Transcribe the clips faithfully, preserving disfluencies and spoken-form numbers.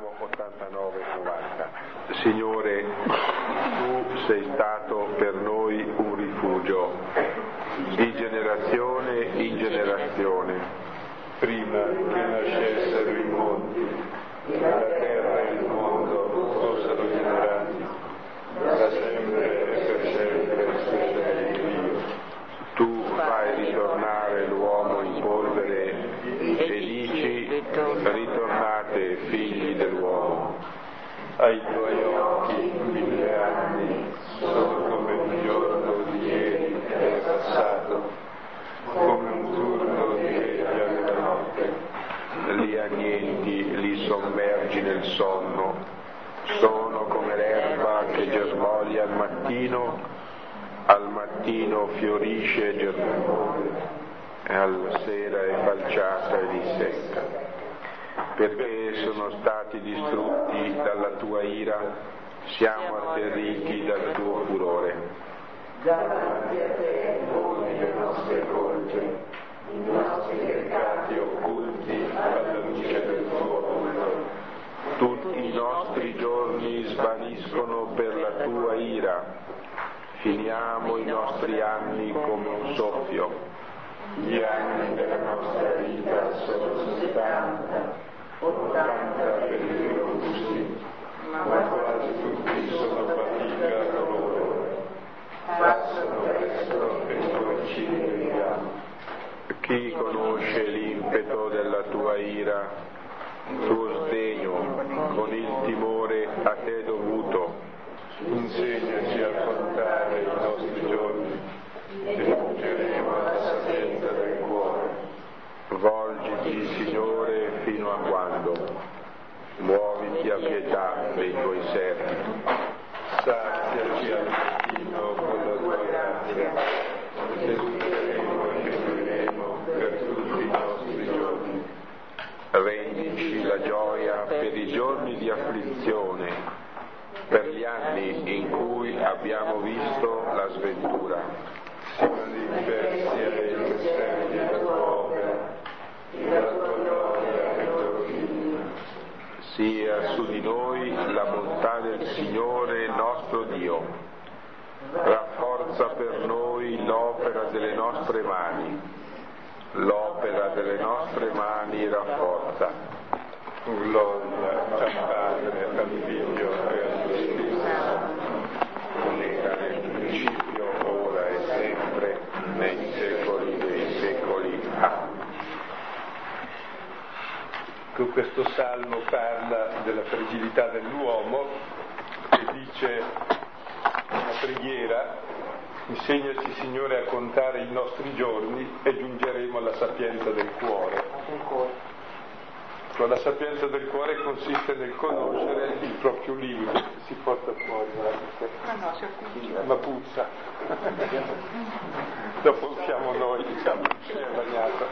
Salmo ottantanove novanta. Signore, tu sei stato per noi un rifugio, di generazione in generazione. Prima che nascessero i mondi, la terra e il mondo fossero generati, da sempre e per sempre tu sei Dio. Tu fai ritornare l'uomo in polvere e dici: ritornate figli dell'uomo. Ai tuoi occhi mille anni sono come un giorno di ieri che è passato, come un turno di ieri alla notte. Li annienti, li sommergi nel sonno, sono come l'erba che germoglia al mattino, al mattino fiorisce e germoglia, e alla sera è falciata e dissecca, perché sono stati distrutti dalla tua ira, siamo atterriti dal tuo furore. Davanti a te poni le nostre colpe, i nostri peccati occulti alla luce del tuo volto. Tutti i nostri giorni svaniscono per la tua ira, finiamo i nostri anni come un soffio. Gli anni della nostra vita sono settanta, ottanta per i robusti, ma quasi tutti sono fatica e dolore. Passano presto e poi ci dimentichiamo. Chi conosce l'impeto della tua ira, tuo sdegno, con il timore a te dovuto? Insegnaci a contare i nostri giorni, e giungeremo alla sapienza del cuore. Volgiti, Signore, fino a quando? Muoviti a pietà dei tuoi servi. Saziaci al mattino con la tua grazia, e giungeremo e gioiremo per tutti i nostri giorni. Rendici la gioia per i giorni di afflizione, per gli anni in cui abbiamo visto la sventura. Si manifesti ai misteri della tua opera, della tua gloria e glorifia. Sia su di noi la bontà del Signore nostro Dio. Rafforza per noi l'opera delle nostre mani. L'opera delle nostre mani rafforza. Gloria al Padre, al Figlio e allo Spirito Santo, come era nel principio, ora e sempre, nei secoli dei secoli. Amen. Questo salmo parla della fragilità dell'uomo e dice una preghiera: insegnaci, Signore, a contare i nostri giorni e giungeremo alla sapienza del cuore. La sapienza del cuore consiste nel conoscere il proprio limite. Si porta fuori, guardate, ma puzza. Dopo usciamo noi, diciamo, che è bagnato.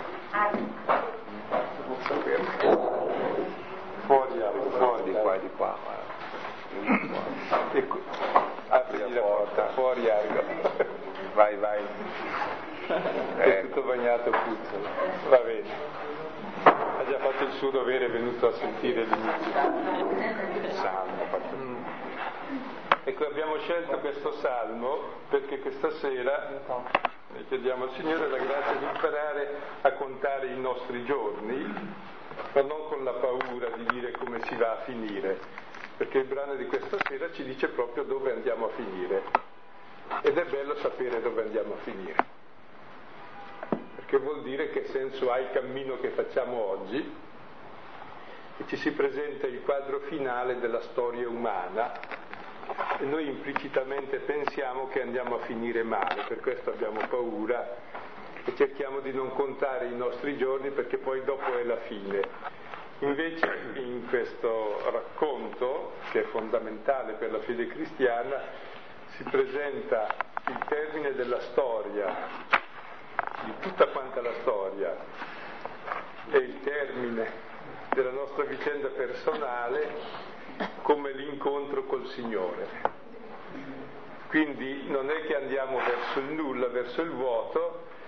Non saperlo. Fuori, fuori, di qua e di qua. Ecco, apri la porta, fuori, Argo. Vai, vai. È tutto bagnato, puzza. Va bene. Ha già fatto il suo dovere, è venuto a sentire l'inizio del salmo. Mm. Ecco, abbiamo scelto questo salmo perché questa sera ne chiediamo al Signore la grazia di imparare a contare i nostri giorni, ma non con la paura di dire come si va a finire, perché il brano di questa sera ci dice proprio dove andiamo a finire, ed è bello sapere dove andiamo a finire. Che vuol dire che senso ha il cammino che facciamo oggi, e ci si presenta il quadro finale della storia umana e noi implicitamente pensiamo che andiamo a finire male, per questo abbiamo paura e cerchiamo di non contare i nostri giorni perché poi dopo è la fine. Invece in questo racconto, che è fondamentale per la fede cristiana, si presenta il termine della storia, di tutta quanta la storia, è il termine della nostra vicenda personale come l'incontro col Signore. Quindi non è che andiamo verso il nulla, verso il vuoto,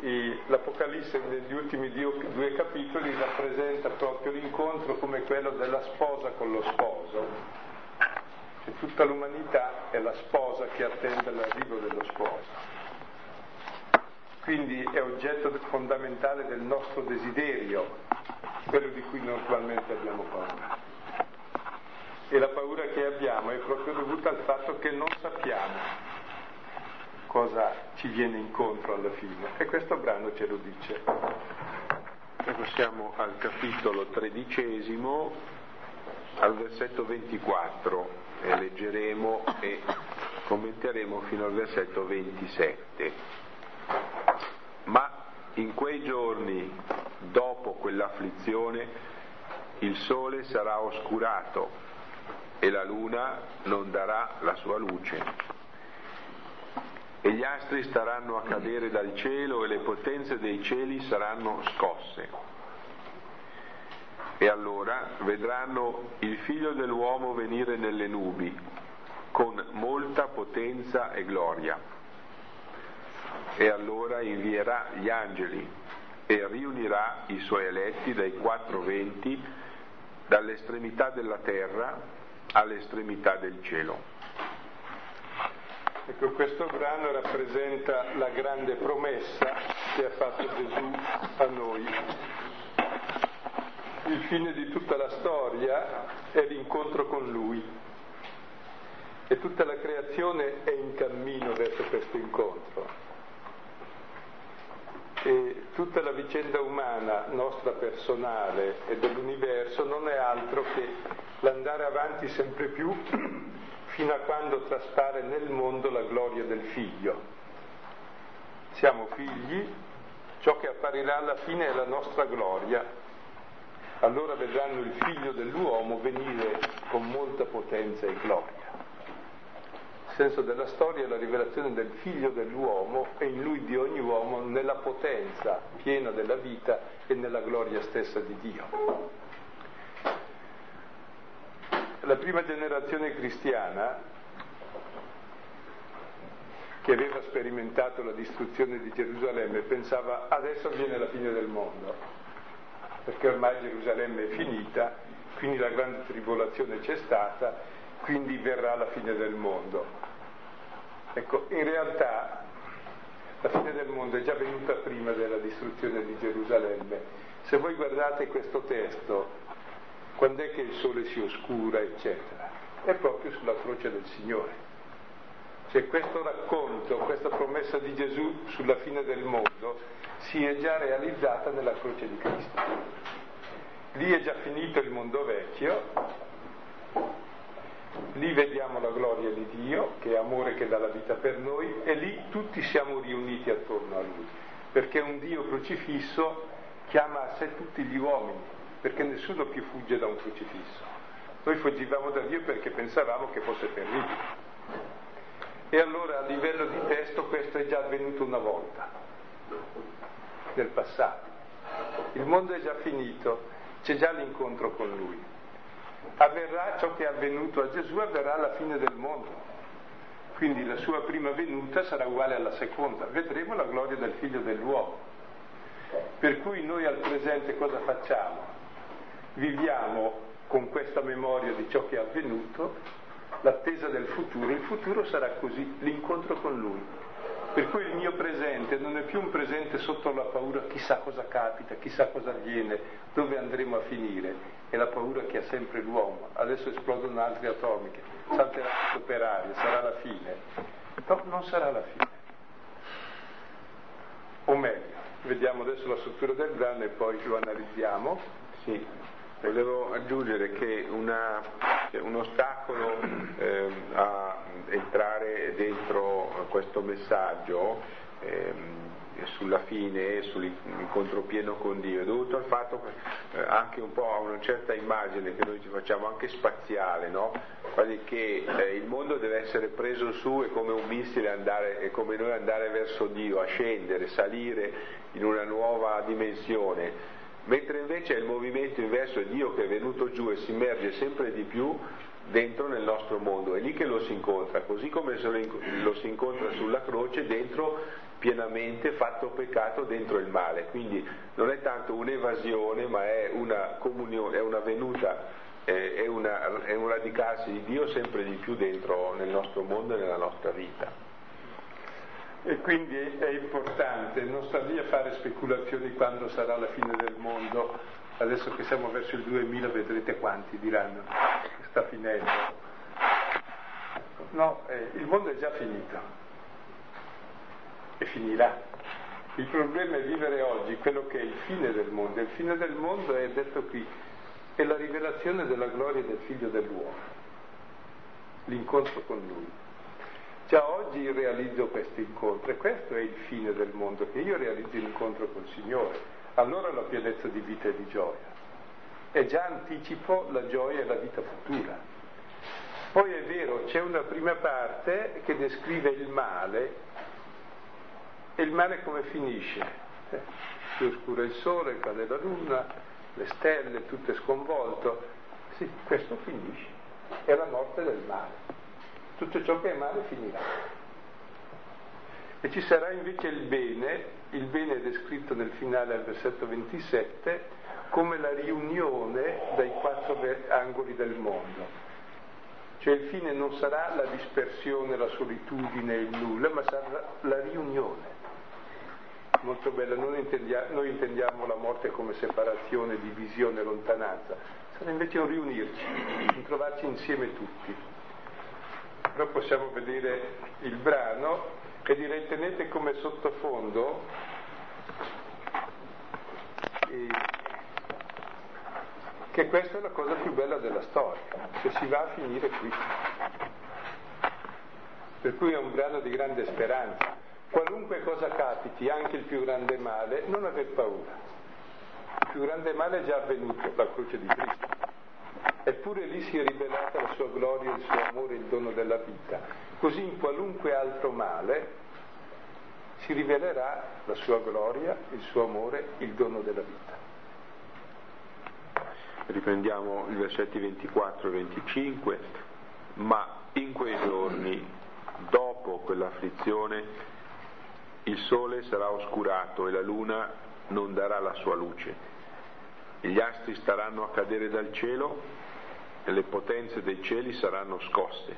i, l'Apocalisse negli ultimi due, due capitoli rappresenta proprio l'incontro come quello della sposa con lo sposo. Cioè, tutta l'umanità è la sposa che attende l'arrivo dello sposo. Quindi è oggetto fondamentale del nostro desiderio, quello di cui normalmente abbiamo paura. E la paura che abbiamo è proprio dovuta al fatto che non sappiamo cosa ci viene incontro alla fine. E questo brano ce lo dice. Ecco, siamo al capitolo tredicesimo, al versetto ventiquattro, e leggeremo e commenteremo fino al versetto ventisette. Ma in quei giorni, dopo quell'afflizione, il sole sarà oscurato e la luna non darà la sua luce. E gli astri staranno a cadere dal cielo e le potenze dei cieli saranno scosse. E allora vedranno il Figlio dell'uomo venire nelle nubi, con molta potenza e gloria. E allora invierà gli angeli e riunirà i suoi eletti dai quattro venti, dall'estremità della terra all'estremità del cielo. Ecco, questo brano rappresenta la grande promessa che ha fatto Gesù a noi. Il fine di tutta la storia è l'incontro con Lui e tutta la creazione è in cammino verso questo incontro. E tutta la vicenda umana, nostra personale e dell'universo, non è altro che l'andare avanti sempre più fino a quando traspare nel mondo la gloria del Figlio. Siamo figli, ciò che apparirà alla fine è la nostra gloria. Allora vedranno il Figlio dell'uomo venire con molta potenza e gloria. Il senso della storia è la rivelazione del Figlio dell'uomo e in lui di ogni uomo nella potenza piena della vita e nella gloria stessa di Dio. La prima generazione cristiana, che aveva sperimentato la distruzione di Gerusalemme, pensava adesso viene la fine del mondo, perché ormai Gerusalemme è finita, quindi la grande tribolazione c'è stata, quindi verrà la fine del mondo. Ecco, in realtà la fine del mondo è già venuta prima della distruzione di Gerusalemme. Se voi guardate questo testo, quando è che il sole si oscura, eccetera? È proprio sulla croce del Signore. Cioè questo racconto, questa promessa di Gesù sulla fine del mondo si è già realizzata nella croce di Cristo. Lì è già finito il mondo vecchio, lì vediamo la gloria di Dio, che è amore che dà la vita per noi, e lì tutti siamo riuniti attorno a Lui, perché un Dio crocifisso chiama a sé tutti gli uomini, perché nessuno più fugge da un crocifisso. Noi fuggivamo da Dio perché pensavamo che fosse terribile. E allora a livello di testo questo è già avvenuto una volta, nel passato. Il mondo è già finito, c'è già l'incontro con Lui. Avverrà ciò che è avvenuto a Gesù, avverrà alla fine del mondo. Quindi la sua prima venuta sarà uguale alla seconda. Vedremo la gloria del Figlio dell'uomo. Per cui noi al presente cosa facciamo? Viviamo con questa memoria di ciò che è avvenuto, l'attesa del futuro. Il futuro sarà così, l'incontro con Lui. Per cui il mio presente non è più un presente sotto la paura, chissà cosa capita, chissà cosa avviene, dove andremo a finire. È la paura che ha sempre l'uomo. Adesso esplodono altre atomiche, salterà tutto per aria, sarà la fine. No, non sarà la fine. O meglio, vediamo adesso la struttura del brano e poi lo analizziamo. Sì, volevo aggiungere che una, un ostacolo eh, a entrare dentro questo messaggio eh, sulla fine, sull'incontro pieno con Dio, è dovuto al fatto eh, anche un po' a una certa immagine che noi ci facciamo anche spaziale, no? Quasi che eh, il mondo deve essere preso su e come un missile andare, e come noi andare verso Dio, a scendere, salire in una nuova dimensione, mentre invece è il movimento inverso, è Dio che è venuto giù e si immerge sempre di più dentro nel nostro mondo, è lì che lo si incontra, così come lo si incontra sulla croce, dentro pienamente fatto peccato dentro il male, quindi non è tanto un'evasione, ma è una comunione, è una venuta, è, una, è un radicarsi di Dio sempre di più dentro nel nostro mondo e nella nostra vita. E quindi è importante, non sta lì a fare speculazioni quando sarà la fine del mondo. Adesso che siamo verso il duemila vedrete quanti diranno che sta finendo. No, eh, il mondo è già finito e finirà. Il problema è vivere oggi quello che è il fine del mondo. Il fine del mondo è detto qui, è la rivelazione della gloria del Figlio dell'uomo, l'incontro con Lui. Già oggi realizzo questo incontro e questo è il fine del mondo, che io realizzo l'incontro col Signore. Allora la pienezza di vita e di gioia. E già anticipo la gioia e la vita futura. Poi è vero, c'è una prima parte che descrive il male, e il male come finisce? Eh, si oscura il sole, cade la luna, le stelle, tutto è sconvolto. Sì, questo finisce. È la morte del male. Tutto ciò che è male finirà. E ci sarà invece il bene, il bene è descritto nel finale al versetto ventisette, come la riunione dai quattro angoli del mondo. Cioè il fine non sarà la dispersione, la solitudine, il nulla, ma sarà la riunione. Molto bella, non intendia- noi intendiamo la morte come separazione, divisione, lontananza, sarà invece un riunirci, un trovarci insieme tutti. Però possiamo vedere il brano e direi tenete come sottofondo eh, che questa è la cosa più bella della storia, che si va a finire qui. Per cui è un brano di grande speranza. Qualunque cosa capiti, anche il più grande male, non aver paura. Il più grande male è già avvenuto, la croce di Cristo. Eppure lì si è rivelata la sua gloria, il suo amore, il dono della vita. Così in qualunque altro male si rivelerà la sua gloria, il suo amore, il dono della vita. Riprendiamo i versetti ventiquattro e venticinque. Ma in quei giorni, dopo quell'afflizione, il sole sarà oscurato e la luna non darà la sua luce. E gli astri staranno a cadere dal cielo e le potenze dei cieli saranno scosse.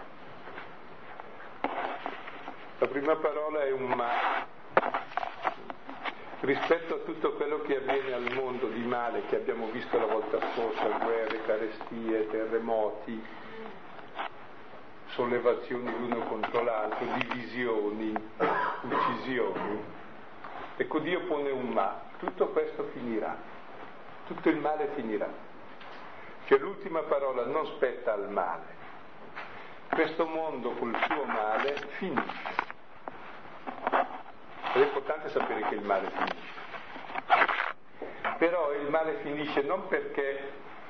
La prima parola è un ma. Rispetto a tutto quello che avviene al mondo di male che abbiamo visto la volta scorsa, guerre, carestie, terremoti, sollevazioni l'uno contro l'altro, divisioni, uccisioni. Ecco, Dio pone un ma, tutto questo finirà, tutto il male finirà. Cioè l'ultima parola non spetta al male, questo mondo col suo male finisce. Ed è importante sapere che il male finisce. Però il male finisce non perché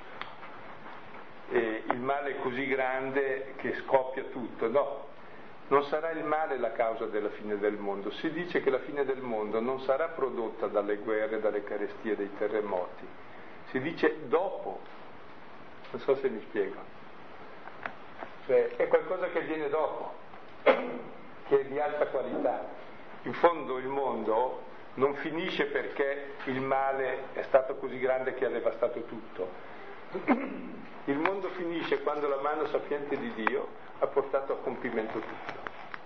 eh, il male è così grande che scoppia tutto, no. Non sarà il male la causa della fine del mondo. Si dice che la fine del mondo non sarà prodotta dalle guerre, dalle carestie, dai terremoti. Si dice dopo. Non so se mi spiego. Cioè, è qualcosa che viene dopo, che è di alta qualità. In fondo il mondo non finisce perché il male è stato così grande che ha devastato tutto. Il mondo finisce quando la mano sapiente di Dio ha portato a compimento tutto.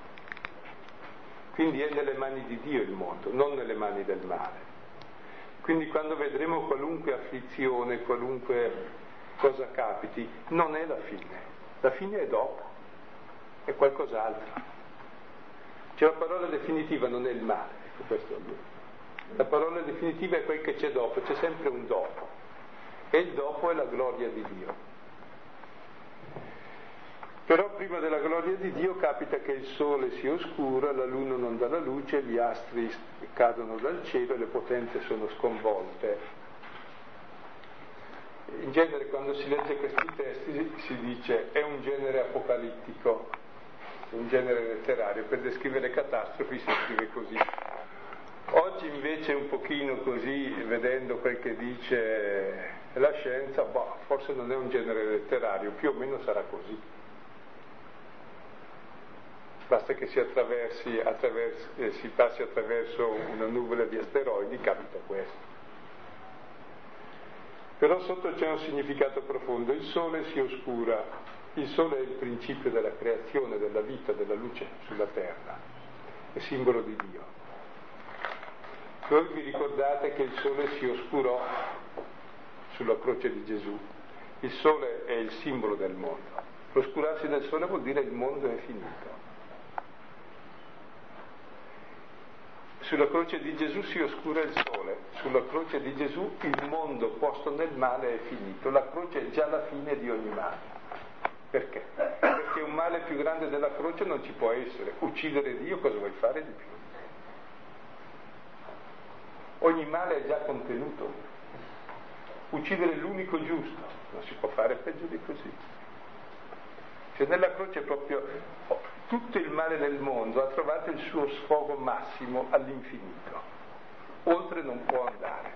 Quindi è nelle mani di Dio il mondo, non nelle mani del male. Quindi quando vedremo qualunque afflizione, qualunque cosa capiti, non è la fine. La fine è dopo, è qualcos'altro. Cioè la parola definitiva non è il male, ecco questo è il mio. La parola definitiva è quel che c'è dopo, c'è sempre un dopo. E il dopo è la gloria di Dio. Però prima della gloria di Dio capita che il sole si oscura, la luna non dà la luce, gli astri cadono dal cielo e le potenze sono sconvolte. In genere quando si legge questi testi si dice è un genere apocalittico, un genere letterario, per descrivere le catastrofi si scrive così. Oggi invece un pochino così, vedendo quel che dice la scienza, boh, forse non è un genere letterario, più o meno sarà così. basta che si attraversi, attraversi eh, si passi attraverso una nuvola di asteroidi, capita questo. Però sotto c'è un significato profondo, il sole si oscura, il sole è il principio della creazione, della vita, della luce sulla terra, è simbolo di Dio. Voi vi ricordate che il sole si oscurò sulla croce di Gesù, il sole è il simbolo del mondo, l'oscurarsi del sole vuol dire il mondo è finito. Sulla croce di Gesù si oscura il sole, sulla croce di Gesù il mondo posto nel male è finito, la croce è già la fine di ogni male. Perché? Perché un male più grande della croce non ci può essere. Uccidere Dio cosa vuoi fare di più? Ogni male è già contenuto. Uccidere l'unico giusto non si può fare peggio di così. Cioè nella croce proprio tutto il male del mondo ha trovato il suo sfogo massimo all'infinito, oltre non può andare.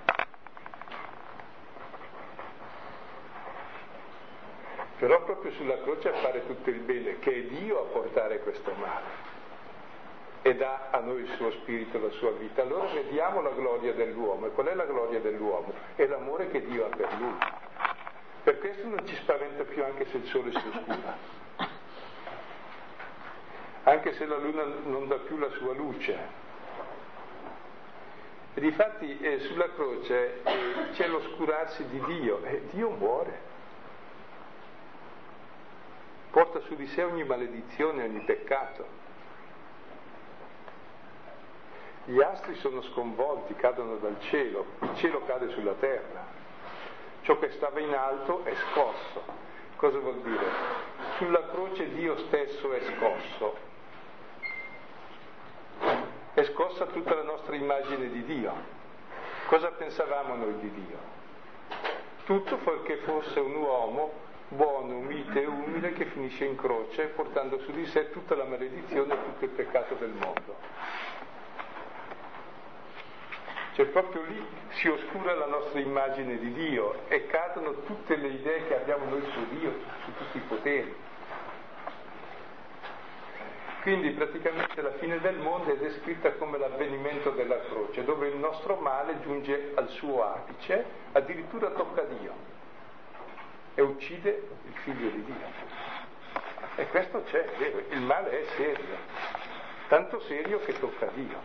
Però proprio sulla croce appare tutto il bene, che è Dio a portare questo male e dà a noi il suo spirito, la sua vita. Allora vediamo la gloria dell'uomo. E qual è la gloria dell'uomo? È l'amore che Dio ha per lui. Per questo non ci spaventa più anche se il sole si oscura, anche se la luna non dà più la sua luce. E difatti eh, sulla croce eh, c'è l'oscurarsi di Dio e Dio muore, porta su di sé ogni maledizione, ogni peccato. Gli astri sono sconvolti, cadono dal cielo, il cielo cade sulla terra, ciò che stava in alto è scosso. Cosa vuol dire? Sulla croce Dio stesso è scosso. È scossa tutta la nostra immagine di Dio. Cosa pensavamo noi di Dio? Tutto perché fosse un uomo buono, mite e umile che finisce in croce portando su di sé tutta la maledizione e tutto il peccato del mondo. Cioè proprio lì si oscura la nostra immagine di Dio e cadono tutte le idee che abbiamo noi su Dio, su tutti i poteri. Quindi praticamente la fine del mondo è descritta come l'avvenimento della croce, dove il nostro male giunge al suo apice, addirittura tocca Dio e uccide il figlio di Dio. E questo c'è, è vero, il male è serio, tanto serio che tocca Dio.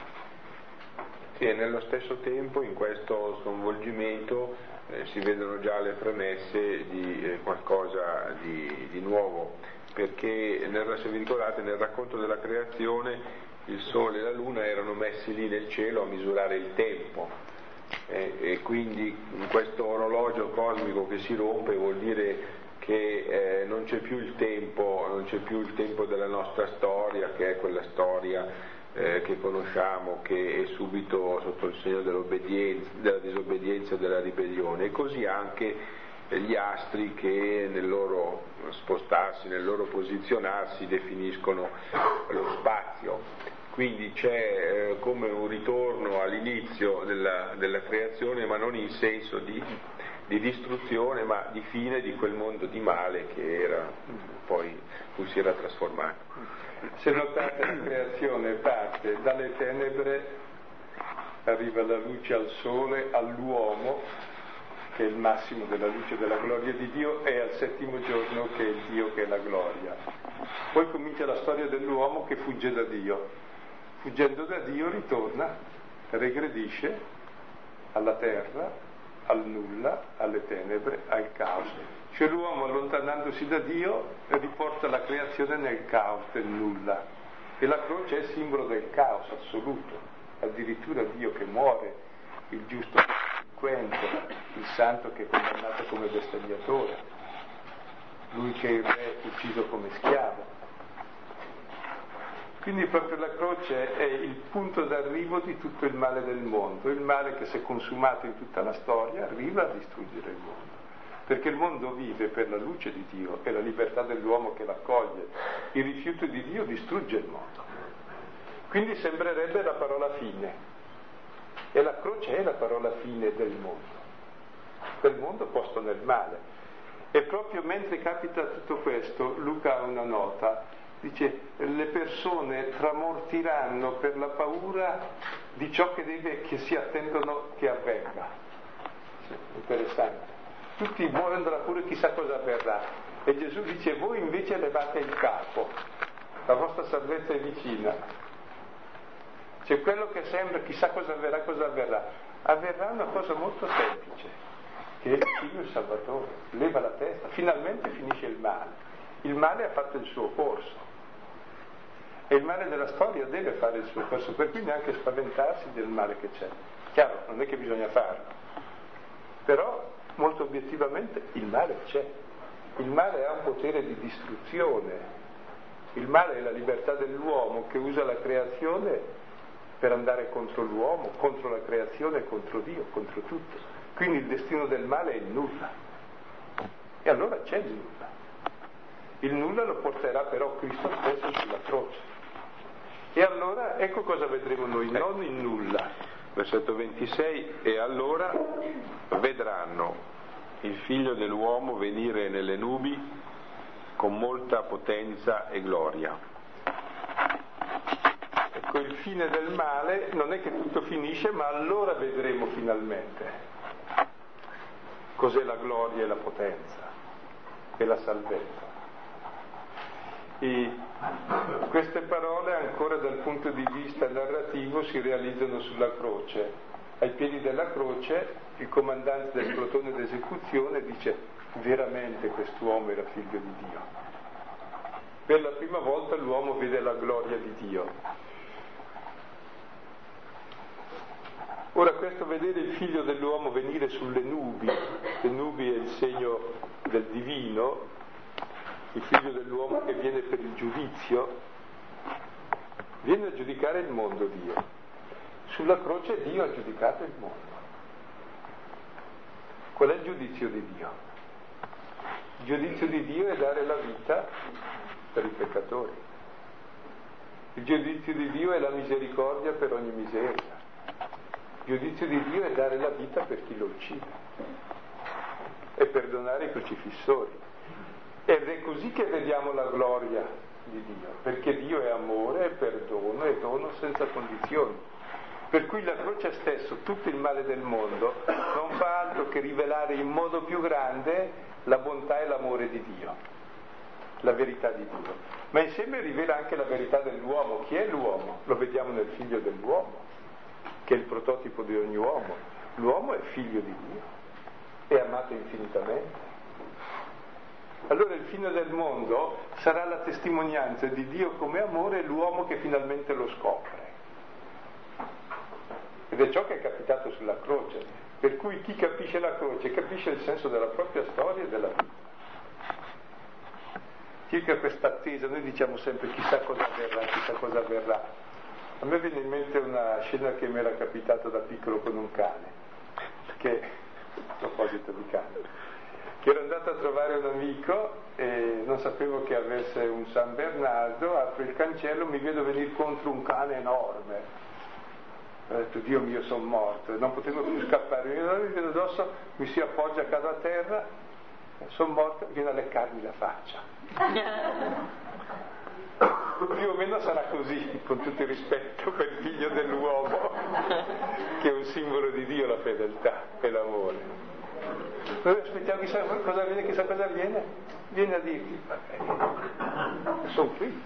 Sì, e nello stesso tempo in questo sconvolgimento eh, si vedono già le premesse di eh, qualcosa di, di nuovo, perché nel, se vi ricordate nel racconto della creazione il sole e la luna erano messi lì nel cielo a misurare il tempo eh, e quindi in questo orologio cosmico che si rompe vuol dire che eh, non c'è più il tempo, non c'è più il tempo della nostra storia, che è quella storia Eh, che conosciamo, che è subito sotto il segno dell'obbedienza, della disobbedienza e della ribellione, e così anche eh, gli astri che nel loro spostarsi, nel loro posizionarsi definiscono lo spazio. Quindi c'è eh, come un ritorno all'inizio della, della creazione, ma non in senso di, di distruzione, ma di fine di quel mondo di male che era poi cui si era trasformato. Se notate la creazione parte dalle tenebre, arriva la luce al sole, all'uomo, che è il massimo della luce della gloria di Dio, e al settimo giorno che è il Dio che è la gloria. Poi comincia la storia dell'uomo che fugge da Dio. Fuggendo da Dio ritorna, regredisce alla terra, al nulla, alle tenebre, al caos. Cioè l'uomo, allontanandosi da Dio, riporta la creazione nel caos, nel nulla. E la croce è simbolo del caos assoluto. Addirittura Dio che muore, il giusto che è delinquente, il santo che è condannato come bestemmiatore, lui che è il re ucciso come schiavo. Quindi proprio la croce è il punto d'arrivo di tutto il male del mondo, il male che si è consumato in tutta la storia arriva a distruggere il mondo. Perché il mondo vive per la luce di Dio e la libertà dell'uomo che l'accoglie. Il rifiuto di Dio distrugge il mondo. Quindi sembrerebbe la parola fine. E la croce è la parola fine del mondo. Quel mondo posto nel male. E proprio mentre capita tutto questo, Luca ha una nota. dice le persone tramortiranno per la paura di ciò che, deve, che si attendono che avvenga. Sì, interessante. Tutti muoiono dalla paura, chissà cosa avverrà. E Gesù dice voi invece levate il capo, la vostra salvezza è vicina. C'è quello che sembra chissà cosa avverrà, cosa avverrà. Avverrà una cosa molto semplice, che il Figlio il Salvatore leva la testa, finalmente finisce il male. Il male ha fatto il suo corso e il male della storia deve fare il suo corso, per cui neanche spaventarsi del male che c'è. Chiaro, non è che bisogna farlo, però molto obiettivamente il male c'è. Il male ha un potere di distruzione, il male è la libertà dell'uomo che usa la creazione per andare contro l'uomo, contro la creazione, contro Dio, contro tutto. Quindi il destino del male è il nulla. E allora c'è il nulla. Il nulla lo porterà però Cristo stesso sulla croce. E allora ecco cosa vedremo noi, non il nulla. Versetto ventisei, e allora vedranno il Figlio dell'uomo venire nelle nubi con molta potenza e gloria. Ecco, il fine del male non è che tutto finisce, ma allora vedremo finalmente cos'è la gloria e la potenza e la salvezza. E queste parole ancora dal punto di vista narrativo si realizzano sulla croce. Ai piedi della croce il comandante del plotone d'esecuzione dice veramente quest'uomo era figlio di Dio. Per la prima volta l'uomo vede la gloria di Dio. Ora questo vedere il figlio dell'uomo venire sulle nubi, le nubi è il segno del divino, il figlio dell'uomo che viene per il giudizio, viene a giudicare il mondo Dio. Sulla croce Dio ha giudicato il mondo. Qual è il giudizio di Dio? Il giudizio di Dio è dare la vita per i peccatori. Il giudizio di Dio è la misericordia per ogni miseria. Il giudizio di Dio è dare la vita per chi lo uccide e perdonare i crocifissori. Ed è così che vediamo la gloria di Dio, perché Dio è amore, è perdono, è dono senza condizioni. Per cui la croce stesso, tutto il male del mondo, non fa altro che rivelare in modo più grande la bontà e l'amore di Dio, la verità di Dio. Ma insieme rivela anche la verità dell'uomo. Chi è l'uomo? Lo vediamo nel figlio dell'uomo, che è il prototipo di ogni uomo. L'uomo è figlio di Dio, è amato infinitamente. Allora il fine del mondo sarà la testimonianza di Dio come amore e l'uomo che finalmente lo scopre. Ed è ciò che è capitato sulla croce, per cui chi capisce la croce capisce il senso della propria storia e della vita. Circa questa attesa, noi diciamo sempre chissà cosa avverrà, chissà cosa avverrà. A me viene in mente una scena che mi era capitata da piccolo con un cane, che, a proposito di cane, che ero andato a trovare un amico e non sapevo che avesse un San Bernardo, apro il cancello, mi vedo venire contro un cane enorme. Ho detto, Dio mio, sono morto, non potevo più scappare, mi vedo addosso, mi si appoggia a casa a terra, sono morto, viene a leccarmi la faccia. Più o meno sarà così, con tutto il rispetto per il figlio dell'uomo, che è un simbolo di Dio, la fedeltà e l'amore. Noi aspettiamo chissà cosa avviene, chissà cosa avviene, viene a dirti, sono qui,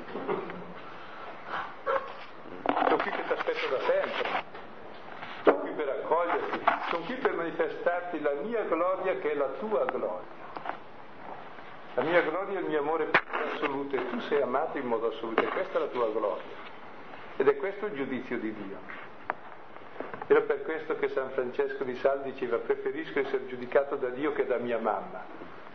sono qui che ti aspetto da sempre, sono qui per accoglierti, sono qui per manifestarti la mia gloria che è la tua gloria. La mia gloria è il mio amore assoluto e tu sei amato in modo assoluto e questa è la tua gloria. Ed è questo il giudizio di Dio. Era per questo che San Francesco di Sales diceva preferisco essere giudicato da Dio che da mia mamma.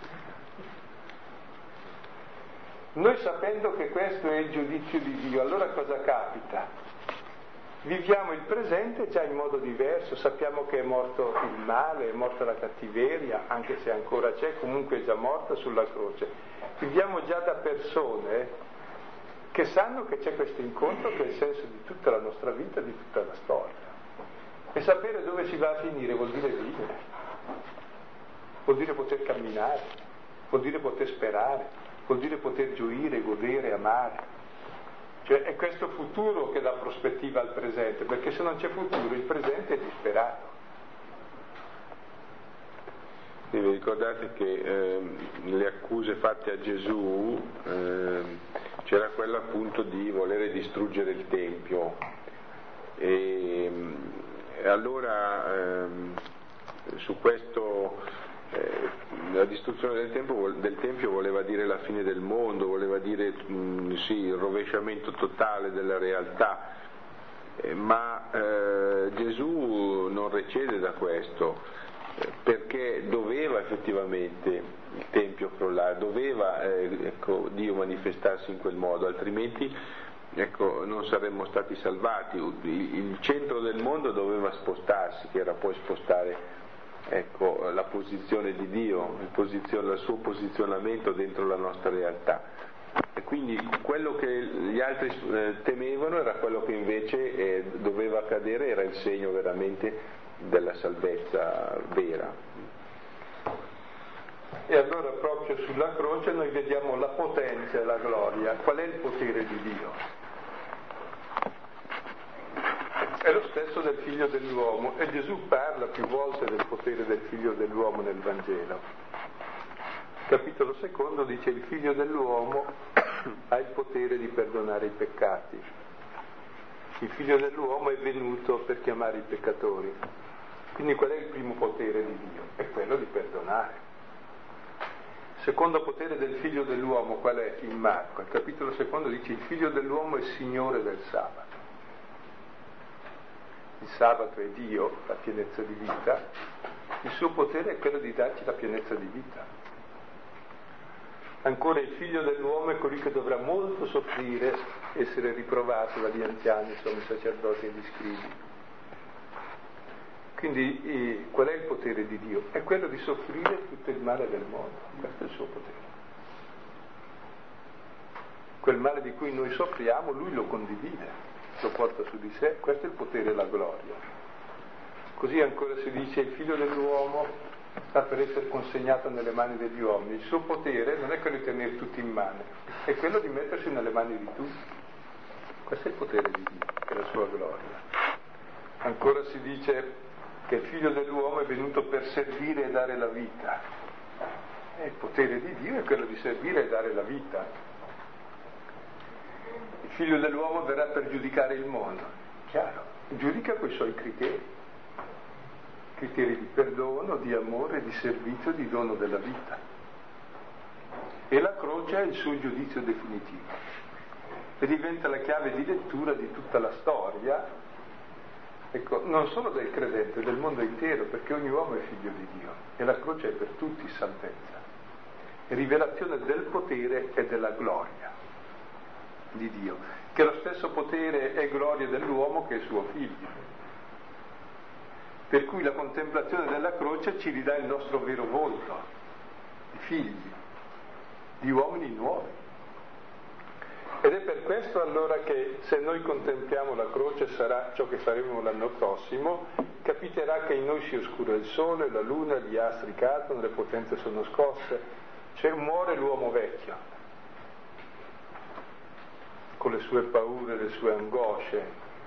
Noi sapendo che questo è il giudizio di Dio, allora cosa capita? Viviamo il presente già in modo diverso, sappiamo che è morto il male, è morta la cattiveria, anche se ancora c'è, comunque è già morta sulla croce. Viviamo già da persone che sanno che c'è questo incontro che è il senso di tutta la nostra vita, di tutta la storia. E sapere dove si va a finire vuol dire vivere, vuol dire poter camminare, vuol dire poter sperare, vuol dire poter gioire, godere, amare. Cioè è questo futuro che dà prospettiva al presente, perché se non c'è futuro il presente è disperato. Sì, vi ricordate che eh, le accuse fatte a Gesù eh, c'era quella appunto di volere distruggere il Tempio e, e allora eh, su questo eh, la distruzione del Tempio, del Tempio voleva dire la fine del mondo, voleva dire mh, sì, il rovesciamento totale della realtà, eh, ma eh, Gesù non recede da questo, perché doveva effettivamente il Tempio crollare, doveva eh, ecco, Dio manifestarsi in quel modo, altrimenti ecco, non saremmo stati salvati. Il, il centro del mondo doveva spostarsi, che era poi spostare ecco, la posizione di Dio, il, posizione, il suo posizionamento dentro la nostra realtà. E quindi quello che gli altri eh, temevano era quello che invece eh, doveva accadere, era il segno veramente della salvezza vera. E allora proprio sulla croce noi vediamo la potenza e la gloria. Qual è il potere di Dio? È lo stesso del Figlio dell'uomo, e Gesù parla più volte del potere del Figlio dell'uomo nel Vangelo. Capitolo secondo dice: il Figlio dell'uomo ha il potere di perdonare i peccati. Il Figlio dell'uomo è venuto per chiamare i peccatori. Quindi qual è il primo potere di Dio? È quello di perdonare. Il secondo potere del Figlio dell'uomo qual è? In Marco, al capitolo secondo dice: il Figlio dell'uomo è Signore del sabato. Il sabato è Dio, la pienezza di vita, il suo potere è quello di darci la pienezza di vita. Ancora il Figlio dell'uomo è colui che dovrà molto soffrire, essere riprovato dagli anziani, sommi sacerdoti e gli scribi. Quindi eh, qual è il potere di Dio? È quello di soffrire tutto il male del mondo, questo è il suo potere. Quel male di cui noi soffriamo, lui lo condivide, lo porta su di sé, questo è il potere e la gloria. Così ancora si dice: il Figlio dell'uomo sta per essere consegnato nelle mani degli uomini. Il suo potere non è quello di tenere tutti in mano, è quello di mettersi nelle mani di tutti. Questo è il potere di Dio, è la sua gloria. Ancora si dice che il Figlio dell'uomo è venuto per servire e dare la vita. E il potere di Dio è quello di servire e dare la vita. Il Figlio dell'uomo verrà per giudicare il mondo. Chiaro, giudica coi suoi criteri. Criteri di perdono, di amore, di servizio, di dono della vita. E la croce è il suo giudizio definitivo. E diventa la chiave di lettura di tutta la storia, ecco, non solo del credente, del mondo intero, perché ogni uomo è figlio di Dio e la croce è per tutti salvezza, è rivelazione del potere e della gloria di Dio, che è lo stesso potere e gloria dell'uomo che è suo figlio, per cui la contemplazione della croce ci ridà il nostro vero volto di figli, di uomini nuovi. Ed è per questo allora che se noi contempliamo la croce, sarà ciò che faremo l'anno prossimo, capiterà che in noi si oscura il sole, la luna, gli astri cadono, le potenze sono scosse, cioè muore l'uomo vecchio, con le sue paure, le sue angosce.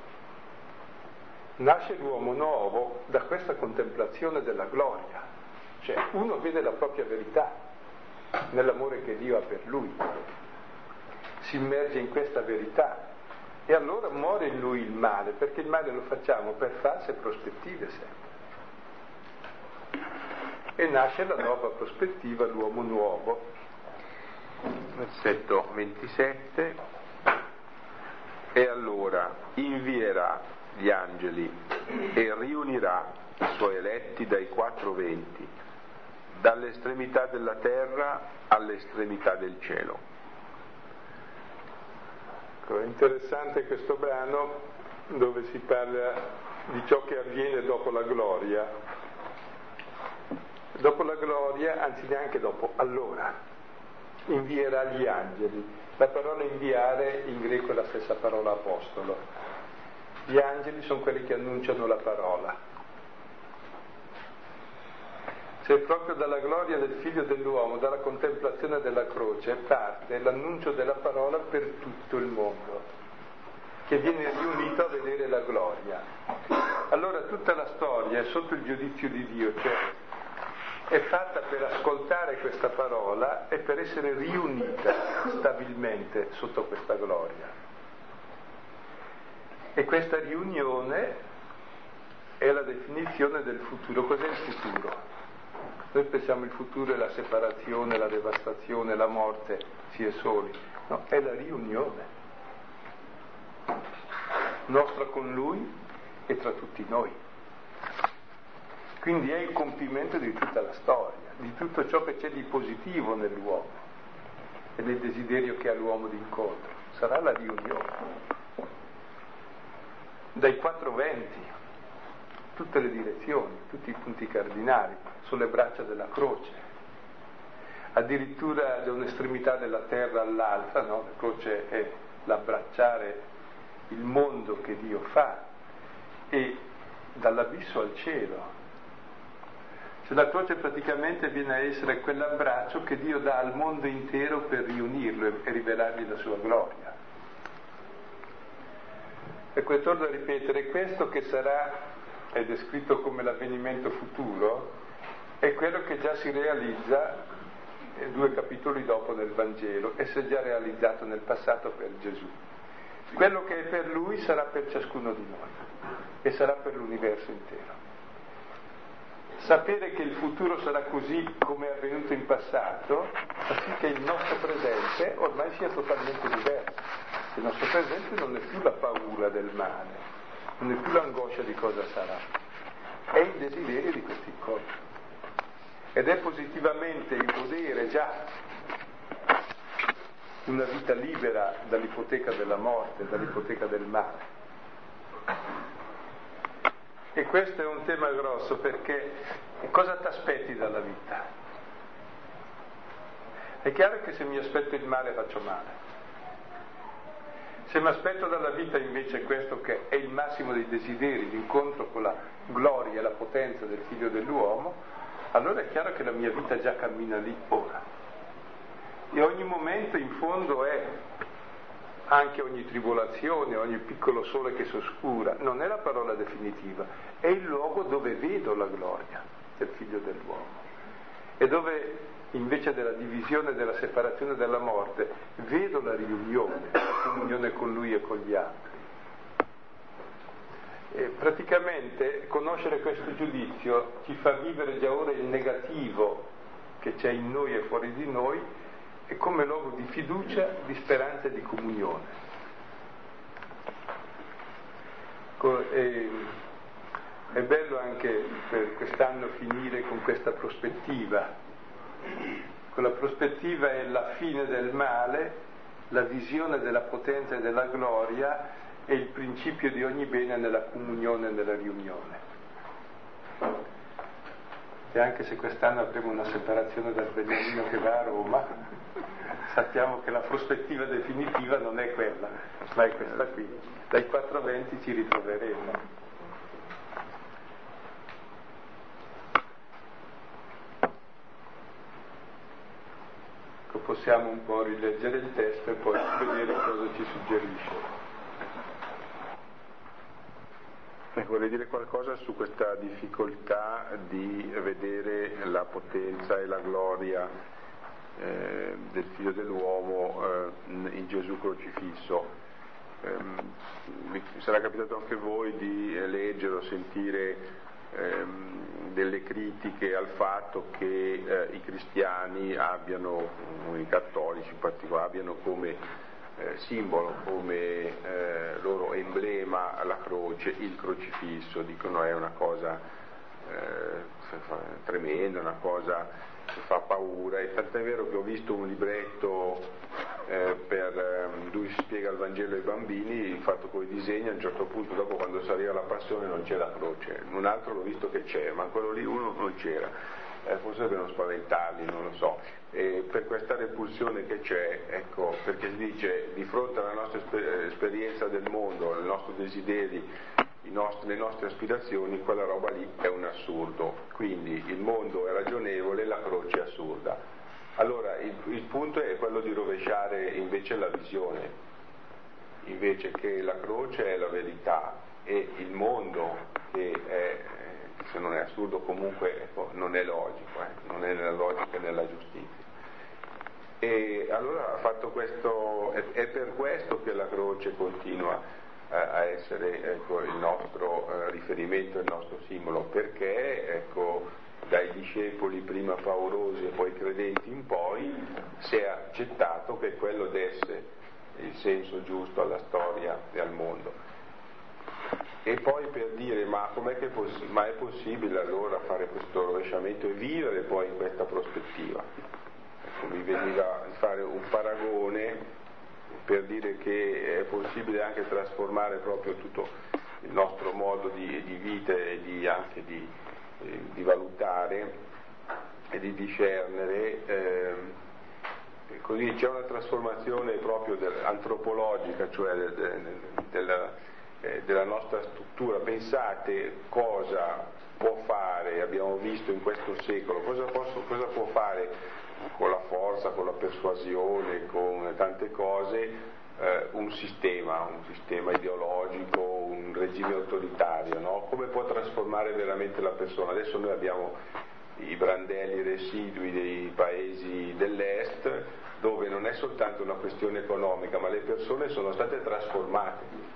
Nasce l'uomo nuovo da questa contemplazione della gloria, cioè uno vede la propria verità nell'amore che Dio ha per lui. Si immerge in questa verità e allora muore in lui il male, perché il male lo facciamo per false prospettive sempre. E nasce la nuova prospettiva, l'uomo nuovo. Versetto ventisette: e allora invierà gli angeli e riunirà i suoi eletti dai quattro venti, dall'estremità della terra all'estremità del cielo. È interessante questo brano dove si parla di ciò che avviene dopo la gloria. Dopo la gloria, anzi neanche dopo, allora invierà gli angeli. La parola inviare in greco è la stessa parola apostolo. Gli angeli sono quelli che annunciano la parola. Cioè proprio dalla gloria del Figlio dell'uomo, dalla contemplazione della croce, parte l'annuncio della parola per tutto il mondo, che viene riunito a vedere la gloria. Allora tutta la storia è sotto il giudizio di Dio, cioè è fatta per ascoltare questa parola e per essere riunita stabilmente sotto questa gloria. E questa riunione è la definizione del futuro. Cos'è il futuro? Noi pensiamo il futuro è la separazione, la devastazione, la morte, si è soli. No, è la riunione nostra con Lui e tra tutti noi. Quindi è il compimento di tutta la storia, di tutto ciò che c'è di positivo nell'uomo e nel desiderio che ha l'uomo di incontro. Sarà la riunione. Dai quattro venti, tutte le direzioni, tutti i punti cardinali, sulle braccia della croce. Addirittura da un'estremità della terra all'altra, no? La croce è l'abbracciare il mondo che Dio fa, e dall'abisso al cielo. Cioè la croce praticamente viene a essere quell'abbraccio che Dio dà al mondo intero per riunirlo e, e rivelargli la sua gloria. Ecco, e torno a ripetere, questo che sarà, è descritto come l'avvenimento futuro, è quello che già si realizza due capitoli dopo nel Vangelo, e si è già realizzato nel passato per Gesù. Quello che è per Lui sarà per ciascuno di noi e sarà per l'universo intero. Sapere che il futuro sarà così come è avvenuto in passato fa sì che il nostro presente ormai sia totalmente diverso. Il nostro presente non è più la paura del male, non è più l'angoscia di cosa sarà, è il desiderio di questo incontro. Ed è positivamente il godere già una vita libera dall'ipoteca della morte, dall'ipoteca del male. E questo è un tema grosso, perché cosa ti aspetti dalla vita? È chiaro che se mi aspetto il male faccio male. Se mi aspetto dalla vita invece questo che è il massimo dei desideri, l'incontro con la gloria e la potenza del Figlio dell'uomo, allora è chiaro che la mia vita già cammina lì ora. E ogni momento in fondo è, anche ogni tribolazione, ogni piccolo sole che si oscura, non è la parola definitiva, è il luogo dove vedo la gloria del Figlio dell'uomo. E dove invece della divisione e della separazione della morte vedo la riunione, la comunione con Lui e con gli altri. E praticamente conoscere questo giudizio ci fa vivere già ora il negativo che c'è in noi e fuori di noi, e come luogo di fiducia, di speranza e di comunione. È bello anche per quest'anno finire con questa prospettiva. Quella prospettiva è la fine del male, la visione della potenza e della gloria e il principio di ogni bene nella comunione e nella riunione. E anche se quest'anno avremo una separazione dal Beniamino che va a Roma, sappiamo che la prospettiva definitiva non è quella, ma è questa qui. Dai quattro venti ci ritroveremo. Possiamo un po' rileggere il testo e poi vedere cosa ci suggerisce. Ecco, vorrei dire qualcosa su questa difficoltà di vedere la potenza e la gloria eh, del Figlio dell'uomo eh, in Gesù crocifisso. Eh, mi sarà capitato anche a voi di leggere o sentire ehm, delle critiche al fatto che eh, i cristiani abbiano, i cattolici in particolare, abbiano come Eh, simbolo, come eh, loro emblema la croce, il crocifisso. Dicono è una cosa eh, tremenda, una cosa che fa paura, e tant'è vero che ho visto un libretto eh, per eh, lui spiega il Vangelo ai bambini, fatto con i disegni. A un certo punto, dopo, quando si arriva alla passione, non c'è la croce, un altro l'ho visto che c'è, ma quello lì uno non c'era. Eh, forse devono spaventarli, non lo so, e per questa repulsione che c'è, ecco, perché si dice di fronte alla nostra esper- esperienza del mondo, ai nostri desideri i nostri, le nostre aspirazioni, quella roba lì è un assurdo. Quindi il mondo è ragionevole, la croce è assurda. Allora il, il punto è quello di rovesciare invece la visione, invece che la croce è la verità e il mondo, che è, se non è assurdo comunque ecco, non è logico, eh, non è nella logica e nella giustizia. E allora ha fatto questo, è, è per questo che la croce continua a, a essere ecco, il nostro eh, riferimento, il nostro simbolo, perché ecco, dai discepoli prima paurosi e poi credenti in poi si è accettato che quello desse il senso giusto alla storia e al mondo. E poi per dire ma com'è che è, poss- ma è possibile allora fare questo rovesciamento e vivere poi in questa prospettiva? Mi veniva a fare un paragone per dire che è possibile anche trasformare proprio tutto il nostro modo di, di vita e di, anche di, eh, di valutare e di discernere. Eh, così c'è una trasformazione proprio del, antropologica, cioè de, de, de, della, eh, della nostra struttura. Pensate cosa può fare, abbiamo visto in questo secolo, cosa, posso, cosa può fare con la forza, con la persuasione, con tante cose, eh, un sistema, un sistema ideologico, un regime autoritario, no? Come può trasformare veramente la persona? Adesso noi abbiamo i brandelli residui dei paesi dell'est, dove non è soltanto una questione economica, ma le persone sono state trasformate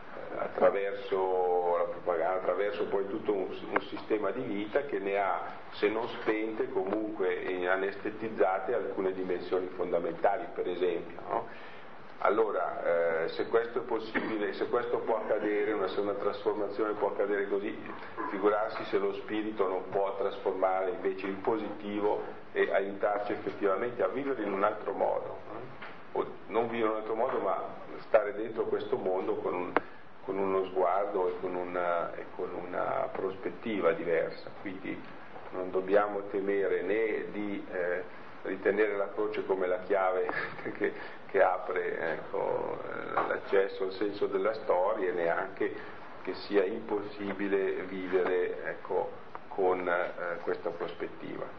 attraverso la propaganda, attraverso poi tutto un, un sistema di vita che ne ha, se non spente, comunque anestetizzate alcune dimensioni fondamentali, per esempio, no? Allora, eh, se questo è possibile, se questo può accadere, una, se una trasformazione può accadere così, figurarsi se lo spirito non può trasformare invece in positivo e aiutarci effettivamente a vivere in un altro modo, no? O non vivere in un altro modo, ma stare dentro questo mondo con un con uno sguardo e con una, e con una prospettiva diversa, quindi non dobbiamo temere né di eh, ritenere la croce come la chiave che, che apre ecco, l'accesso al senso della storia, e neanche che sia impossibile vivere ecco, con eh, questa prospettiva.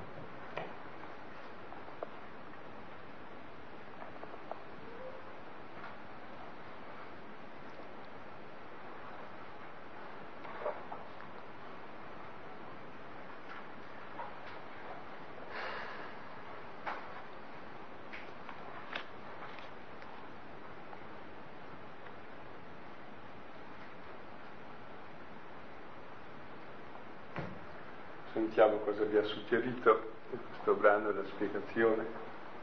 Sentiamo cosa vi ha suggerito questo brano e la spiegazione.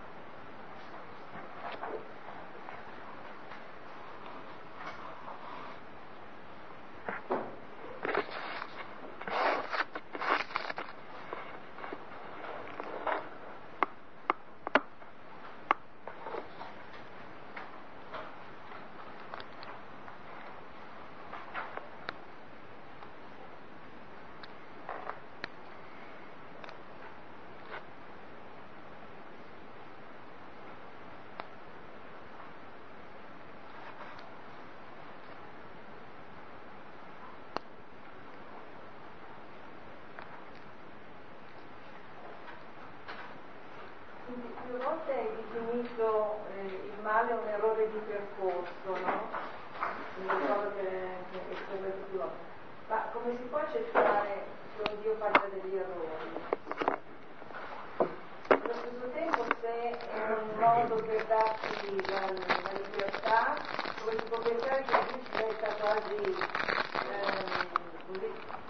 Più volte hai definito eh, il male un errore di percorso, no? Non ricordo che, che è quello più volte. Ma come si può accettare che Dio faccia degli errori? Allo stesso tempo, se è un modo per darci la, la libertà, come si può pensare che Dio ci metta quasi eh, così,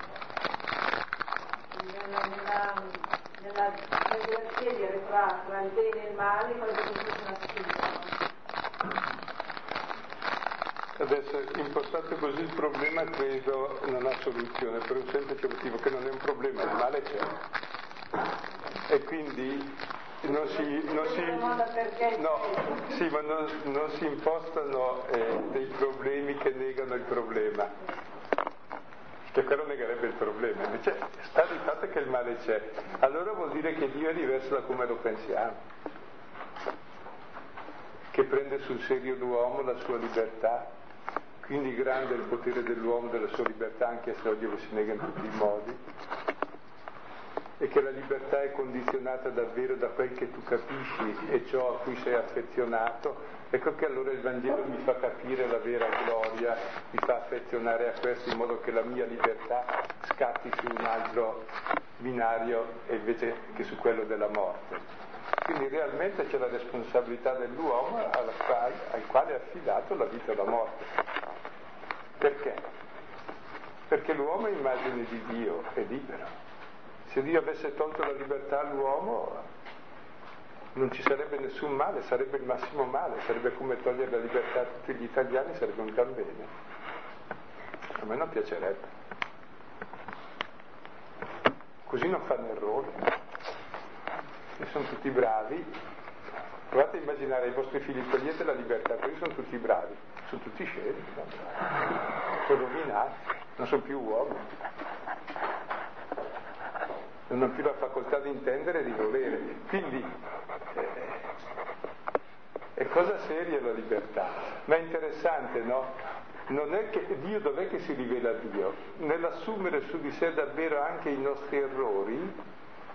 nella, nella, nella, nella scegliere tra, tra il bene e il male, quasi come fosse una sfida, no? Adesso, impostato così, il problema credo non ha soluzione, per un semplice motivo, che non è un problema, il male c'è. E quindi non si, non si, no, sì, ma non, non si impostano eh, dei problemi che negano il problema, che quello negherebbe il problema. Invece sta di fatto che il male c'è, allora vuol dire che Dio è diverso da come lo pensiamo, che prende sul serio l'uomo, la sua libertà, Quindi grande è il potere dell'uomo, della sua libertà, anche se oggi lo si nega in tutti i modi, e che la libertà è condizionata davvero da quel che tu capisci e ciò a cui sei affezionato. Ecco che allora il Vangelo mi fa capire la vera gloria, mi fa affezionare a questo, in modo che la mia libertà scatti su un altro binario e invece che su quello della morte. Quindi realmente c'è la responsabilità dell'uomo al quale, al quale è affidato la vita e la morte. Perché? Perché l'uomo è immagine di Dio, è libero. Se Dio avesse tolto la libertà all'uomo non ci sarebbe nessun male, sarebbe il massimo male, sarebbe come togliere la libertà a tutti gli italiani, sarebbe un gran bene. A me non piacerebbe. Così non fanno errori. E sono tutti bravi. Provate a immaginare ai vostri figli: togliete la libertà, così sono tutti bravi, sono tutti scemi, no? Sono rovinati, non sono più uomini, non hanno più la facoltà di intendere e di volere. Quindi eh, è cosa seria la libertà, ma è interessante, no? Non è che Dio, dov'è che si rivela Dio? Nell'assumere su di sé davvero anche i nostri errori,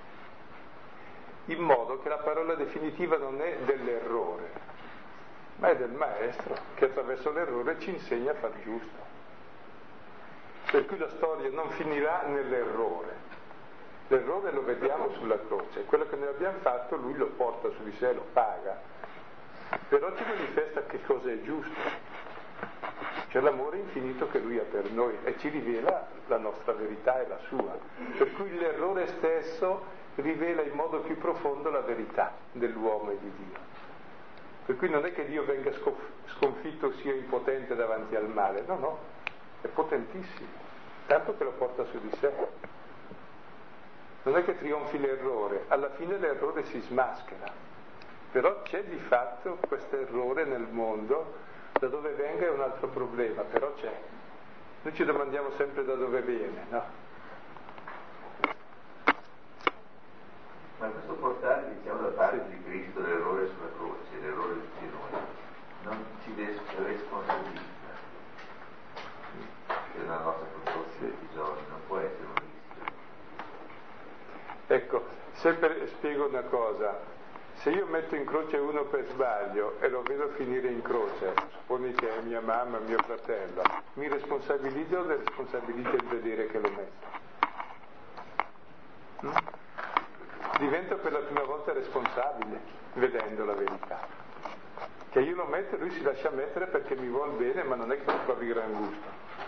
in modo che la parola definitiva non è dell'errore, ma è del Maestro, che attraverso l'errore ci insegna a far giusto. Per cui la storia non finirà nell'errore. L'errore lo vediamo sulla croce, quello che noi abbiamo fatto Lui lo porta su di sé, lo paga, però ci manifesta che cosa è giusto. C'è l'amore infinito che Lui ha per noi e ci rivela la nostra verità e la sua. Per cui l'errore stesso rivela in modo più profondo la verità dell'uomo e di Dio. Per cui non è che Dio venga sconfitto o sia impotente davanti al male, no, no, è potentissimo, tanto che lo porta su di sé. Non è che trionfi l'errore, alla fine l'errore si smaschera, però c'è di fatto questo errore nel mondo. Da dove venga è un altro problema, però c'è. Noi ci domandiamo sempre da dove viene, no? Ma questo portare, diciamo, da parte sì. di Cristo l'errore sulla croce, l'errore di tutti noi, non ci responsabilizza della nostra condotta sì. di giorni, non può essere un rischio. Ecco, sempre spiego una cosa: se io metto in croce uno per sbaglio e lo vedo finire in croce, supponi che è mia mamma, mio fratello, mi responsabilizzo o ne responsabilizzo il vedere che l'ho messo? Mm? Divento per la prima volta responsabile vedendo la verità, che io lo metto e lui si lascia mettere perché mi vuol bene, ma non è che mi trovi gran gusto.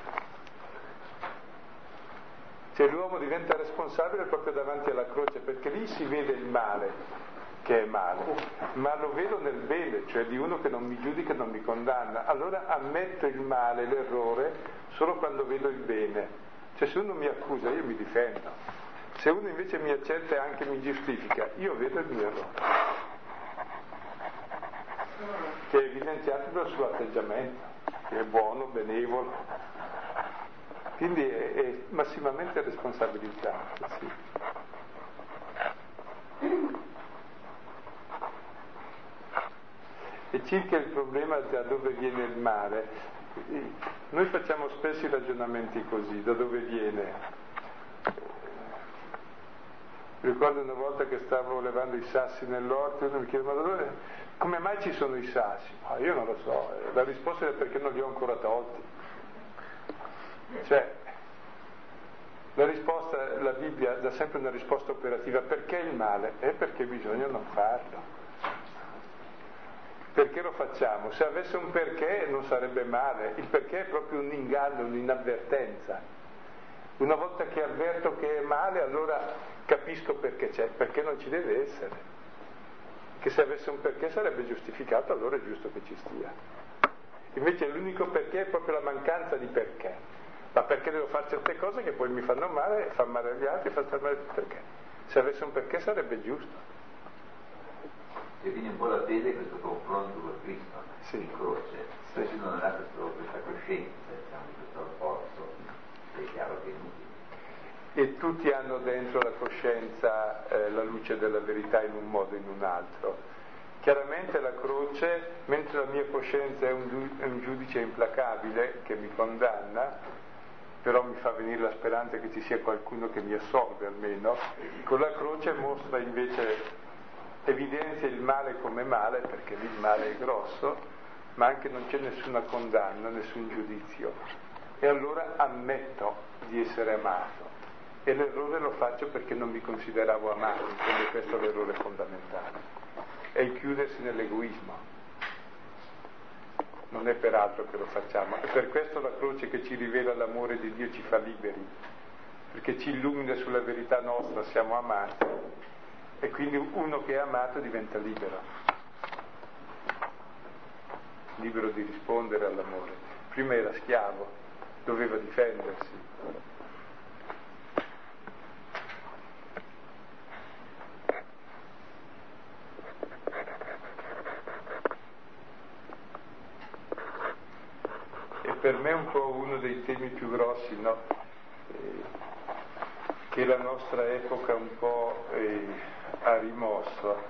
Cioè l'uomo diventa responsabile proprio davanti alla croce, perché lì si vede il male che è male, ma lo vedo nel bene, cioè di uno che non mi giudica e non mi condanna. Allora ammetto il male, l'errore, solo quando vedo il bene. Cioè se uno mi accusa io mi difendo, se uno invece mi accetta e anche mi giustifica, io vedo il mio errore, che è evidenziato dal suo atteggiamento, che è buono, benevolo, quindi è, è massimamente responsabilizzato. Sì. E circa il problema da dove viene il male, noi facciamo spesso i ragionamenti così: da dove viene? Ricordo una volta che stavo levando i sassi nell'orto e uno mi chiede: ma dove, come mai ci sono i sassi? Ah, io non lo so, la risposta è perché non li ho ancora tolti. Cioè, la risposta, la Bibbia dà sempre una risposta operativa. Perché il male? È perché bisogna non farlo. Perché lo facciamo? Se avesse un perché non sarebbe male. Il perché è proprio un inganno, un'inavvertenza. Una volta che avverto che è male, allora capisco perché c'è, perché non ci deve essere. Che se avesse un perché sarebbe giustificato, allora è giusto che ci stia. Invece l'unico perché è proprio la mancanza di perché. Ma perché devo fare certe cose che poi mi fanno male, fanno male agli altri, fanno male perché. Se avesse un perché sarebbe giusto. E quindi un po' la fede è questo confronto con Cristo, sì. in croce, se sì. non ha questo, questa coscienza, diciamo, questo rapporto, è chiaro che è inutile. E tutti hanno dentro la coscienza eh, la luce della verità in un modo o in un altro. Chiaramente la croce, mentre la mia coscienza è un, è un giudice implacabile che mi condanna, però mi fa venire la speranza che ci sia qualcuno che mi assolve almeno, con la croce mostra invece, evidenzia il male come male, perché lì il male è grosso, ma anche non c'è nessuna condanna, nessun giudizio. E allora ammetto di essere amato. E l'errore lo faccio perché non mi consideravo amato, quindi questo è l'errore fondamentale. È il chiudersi nell'egoismo. Non è per altro che lo facciamo. E per questo la croce che ci rivela l'amore di Dio ci fa liberi, perché ci illumina sulla verità nostra, siamo amati, e quindi uno che è amato diventa libero. Libero di rispondere all'amore. Prima era schiavo, doveva difendersi. Per me è un po' uno dei temi più grossi, no? eh, che la nostra epoca un po' eh, ha rimosso,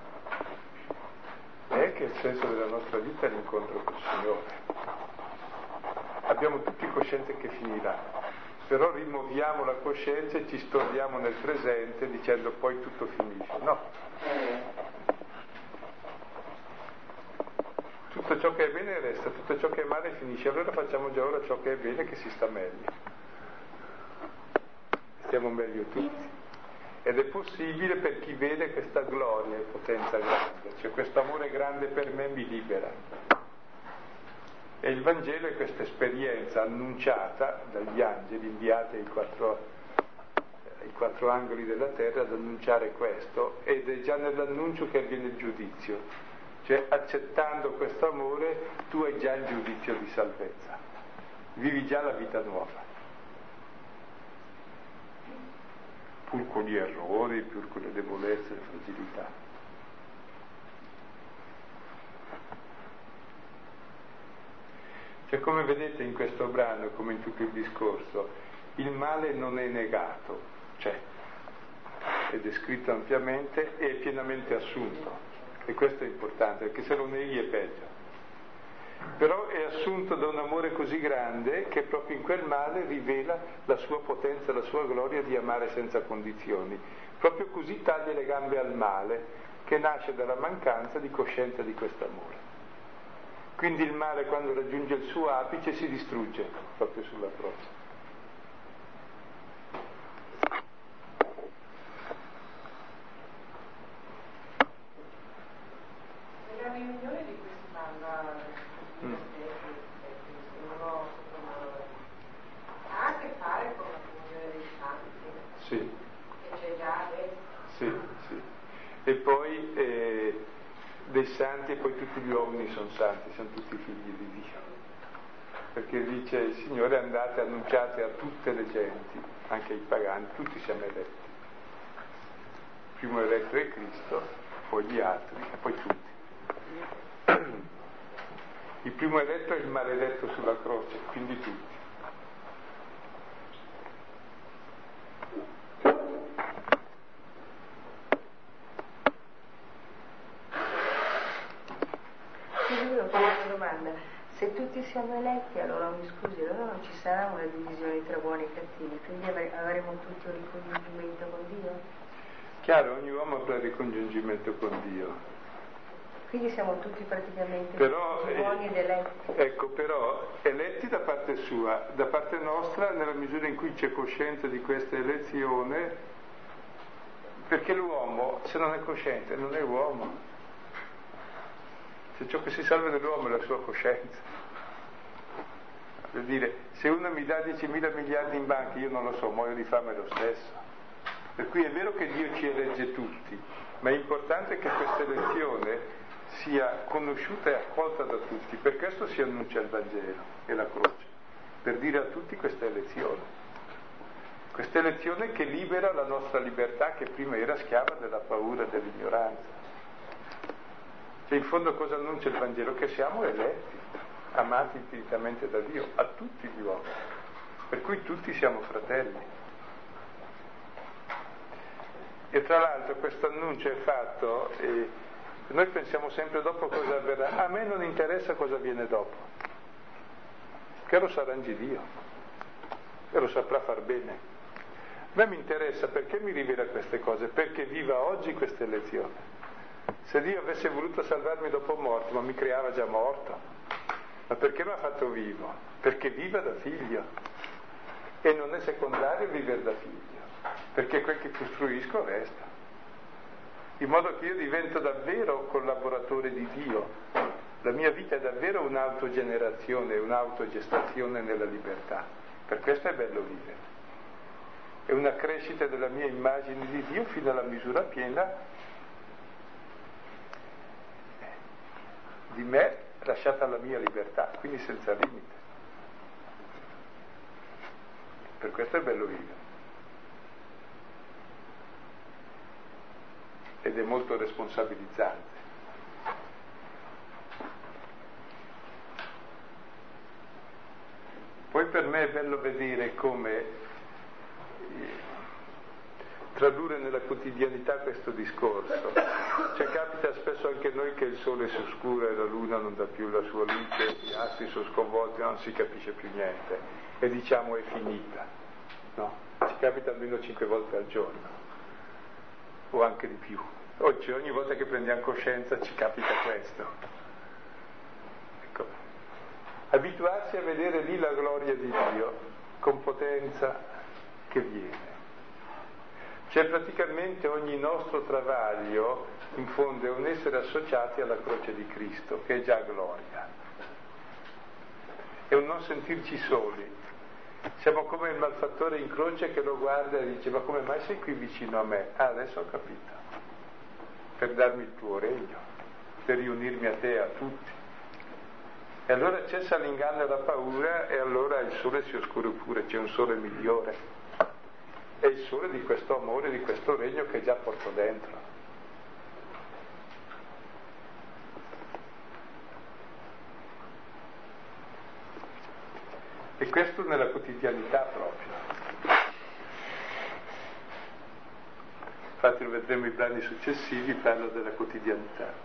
è che il senso della nostra vita è l'incontro col Signore. Abbiamo tutti coscienza che finirà, però rimuoviamo la coscienza e ci stordiamo nel presente dicendo poi tutto finisce. No. Tutto ciò che è bene resta, tutto ciò che è male finisce, allora facciamo già ora ciò che è bene, che si sta meglio. Stiamo meglio tutti. Ed è possibile per chi vede questa gloria e potenza grande, cioè questo amore grande per me mi libera. E il Vangelo è questa esperienza annunciata dagli angeli inviati ai quattro, ai quattro angoli della terra ad annunciare questo, ed è già nell'annuncio che avviene il giudizio. Cioè, accettando questo amore, tu hai già il giudizio di salvezza, vivi già la vita nuova, pur con gli errori, pur con le debolezze, le fragilità. Cioè, come vedete in questo brano, come in tutto il discorso, il male non è negato, c'è, è descritto ampiamente e è pienamente assunto. E questo è importante, perché se lo neghi è peggio. Però è assunto da un amore così grande che proprio in quel male rivela la sua potenza, la sua gloria di amare senza condizioni. Proprio così taglia le gambe al male, che nasce dalla mancanza di coscienza di questo amore. Quindi il male, quando raggiunge il suo apice, si distrugge proprio sulla croce. La riunione di quest'anno mm. ha a che fare con la comunione dei santi? Sì. Che c'è già adesso? Sì, sì. E poi eh, dei santi, e poi tutti gli uomini sono santi, sono tutti figli di Dio. Perché dice il Signore: andate, annunciate a tutte le genti, anche ai pagani, tutti siamo eletti. Il primo eletto è Cristo, poi gli altri e poi tutti. Il primo eletto è il maledetto sulla croce, quindi tutti. Io volevo fare una domanda: se tutti siamo eletti, allora mi scusi, allora non ci sarà una divisione tra buoni e cattivi, quindi avremo tutti un ricongiungimento con Dio? Chiaro, ogni uomo avrà il ricongiungimento con Dio. Quindi siamo tutti praticamente però, buoni ed eletti. Ecco, però eletti da parte sua, da parte nostra, nella misura in cui c'è coscienza di questa elezione, perché l'uomo, se non è cosciente, non è uomo. Se ciò che si salva dell'uomo è la sua coscienza. Per dire, se uno mi dà diecimila miliardi in banca, io non lo so, muoio di fame lo stesso. Per cui è vero che Dio ci elegge tutti, ma è importante che questa elezione sia conosciuta e accolta da tutti. Per questo si annuncia il Vangelo e la croce, per dire a tutti questa elezione. Questa elezione che libera la nostra libertà, che prima era schiava della paura e dell'ignoranza. Cioè, in fondo cosa annuncia il Vangelo? Che siamo eletti, amati infinitamente da Dio, a tutti gli uomini, per cui tutti siamo fratelli. E tra l'altro questo annuncio è fatto eh, Noi pensiamo sempre dopo cosa avverrà, a me non interessa cosa viene dopo, che lo sa arrangi Dio, e lo saprà far bene. A me mi interessa perché mi rivela queste cose, perché viva oggi queste lezioni. Se Dio avesse voluto salvarmi dopo morto, ma mi creava già morto, ma perché mi ha fatto vivo? Perché viva da figlio, e non è secondario vivere da figlio, perché quel che costruisco resta, in modo che io divento davvero collaboratore di Dio. La mia vita è davvero un'autogenerazione, un'autogestazione nella libertà. Per questo è bello vivere. È una crescita della mia immagine di Dio fino alla misura piena di me lasciata alla mia libertà, quindi senza limite. Per questo è bello vivere. Ed è molto responsabilizzante. Poi per me è bello vedere come tradurre nella quotidianità questo discorso. Cioè capita spesso anche a noi che il sole si oscura e la luna non dà più la sua luce, gli astri sono sconvolti, non si capisce più niente e diciamo è finita, no? Ci capita almeno cinque volte al giorno o anche di più. Oggi ogni volta che prendiamo coscienza ci capita questo. Ecco, abituarsi a vedere lì la gloria di Dio con potenza che viene. Cioè praticamente ogni nostro travaglio in fondo è un essere associati alla croce di Cristo, che è già gloria. È un non sentirci soli. Siamo come il malfattore in croce che lo guarda e dice: ma come mai sei qui vicino a me? Ah, adesso ho capito. Per darmi il tuo regno, per riunirmi a te, a tutti. E allora cessa l'inganno e la paura, e allora il sole si oscura pure, c'è un sole migliore. È il sole di questo amore, di questo regno che già porto dentro. E questo nella quotidianità proprio. Infatti lo vedremo i brani successivi, parlo della quotidianità.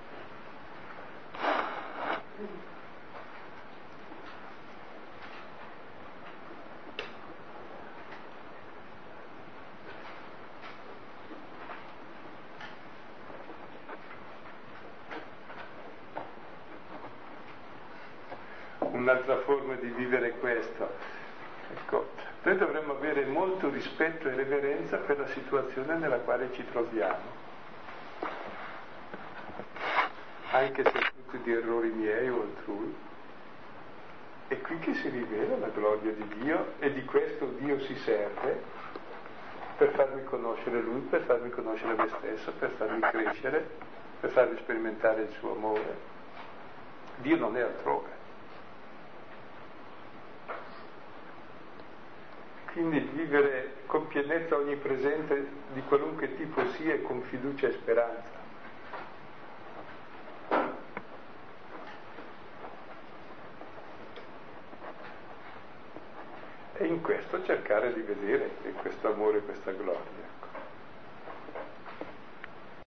Un'altra forma di vivere questo, ecco, noi dovremmo avere molto rispetto e reverenza per la situazione nella quale ci troviamo, anche se è frutto di errori miei o altrui. È qui che si rivela la gloria di Dio, e di questo Dio si serve per farmi conoscere Lui, per farmi conoscere me stesso, per farmi crescere, per farmi sperimentare il suo amore. Dio non è altrove. Quindi vivere con pienezza ogni presente di qualunque tipo sia, e con fiducia e speranza. E in questo cercare di vedere questo amore e questa gloria.